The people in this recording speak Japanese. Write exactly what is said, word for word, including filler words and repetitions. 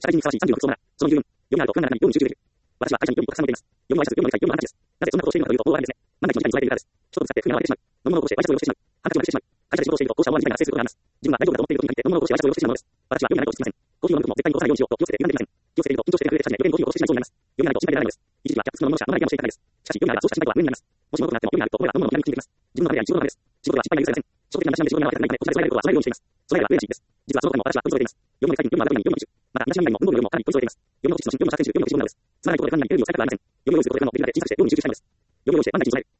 社会人にふさわしいさんじゅうの服装なら、その理由読みがあると不安な中に業務に集中できる。私は会社に業務にたくさん持っています。業務の挨拶、業務の理解、業務のアンタッチです。なぜそんなことをしているのかというと、大ありですね。万が一の事態に備えているからです。人とぶつかって不満を上げてしまう。飲み物をこぼしてワイシャツを汚してしまう。ハンカチをしてしまう。会社で仕事をしていると、こうした思わぬ事態が発生することがあります。自分は大丈夫だと思っていることに限って、飲み物をこぼしてワイシャツを汚してしまうのです。私は読みがないとしていません。コーヒーを飲むときも絶対にこぼさないようにしようと気をつけて油断できません。気をつけていると緊張して手が震えてしまい、余計にコーヒーをこぼしてしまいそうになります。読みがないと心配でならないのです。一時期はキャップ付きの飲み物しか飲まないようにしていたのです。読み物のコーヒーはキャップ付きの飲み物しか飲まないようにしています。もしものことがあっても読みがあると困るなら何も気にしなくてもよくなります。自分の場合は仕事のためです。仕事は失敗が許されません。仕事的な話し合いで仕事に合わせて何かに答えられることは備えるようにしています。備えれば増えるしです。実はその他にも私は取り揃えています。読みの最近、読みの後に読みの一種。また、身だしなみ以外にも運動量もかなり取り揃えています。読みの知識の読みの社会中、読みの基準なのです。つまらないところで単なるテレビを使いたくはありません。読みの量をすることで単のできるまで小さくして読みに集中したいのです。読みをして万が一に備える。